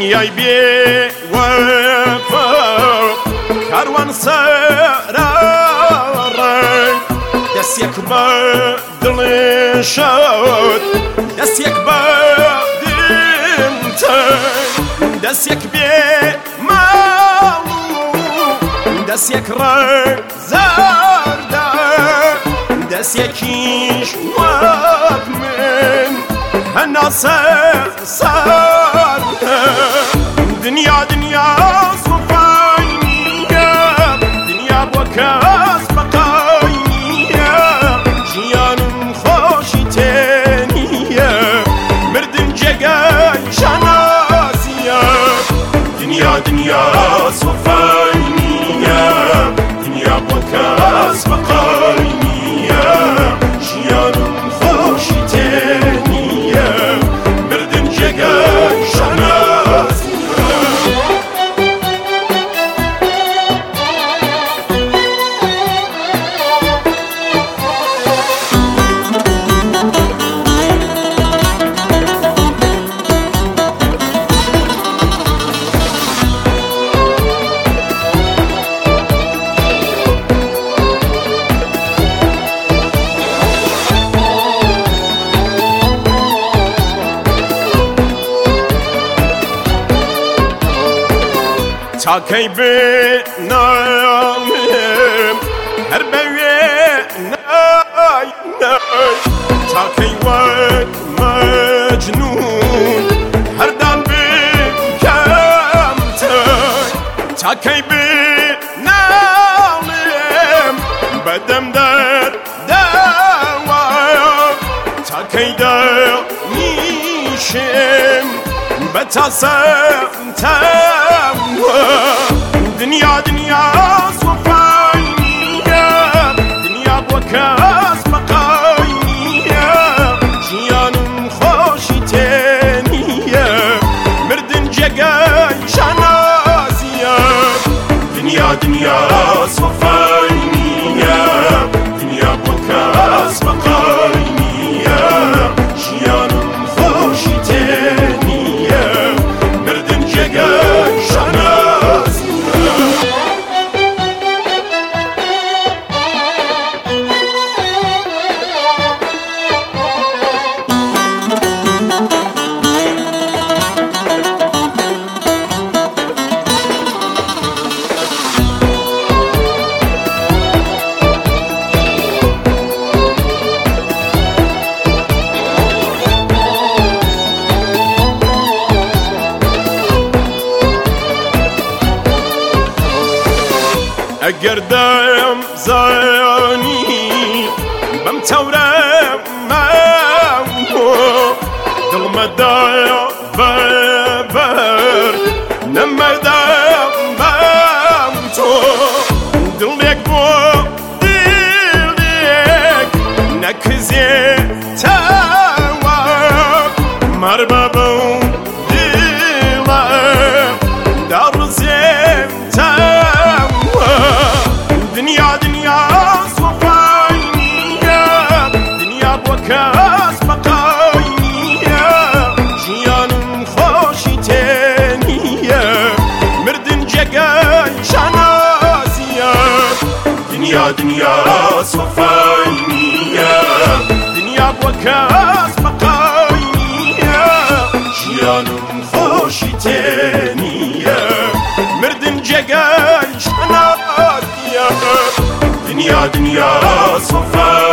دنیای بی وفا کاروان سراره دست یک با دل شد دست یک با دمتن دست یک بی مالو دست یک رزارده دست یکیش واب من هنا سرده دنیا دنیا صفاینیه دنیا با کس بقاینیه جیانم خوشی تنیه مردم جگای شناسیه دنیا دنیا صفاینیه دنیا با کس بقاینیه جیانم خوشی تنیه مردم جگای شناسیه تا کی بنامم هر بوی نای تا کی وقت مجنون هر دم بکم تا کی بنامم بدم در دوا تا کی در میشم بتاسم دنیا دنیا صفاینیه دنیا با کس بقاینیه جیانم خوشی تنیه مردن جگای شناسیه دنیا دنیا صفاینیه دنیا با کس بقاینیه جیانم خوشی تنیه مردن جگای شناسیه اگر دم زانی بم تورم مامو دل مدایا ببر نمدام بام تو دل یک بو دل یک نکزی تاوا مربابم دلم درزم دنیا دنیا صفاینیه دنیا با کس بقاینیه جیانم خوشی تنیه مردن جگای شناسیه دنیا دنیا صفاینیه دنیا با کس بقاینیه جیانم خوشی تنیه مردن جگای شناسیه دنیا دنیا صفاینیه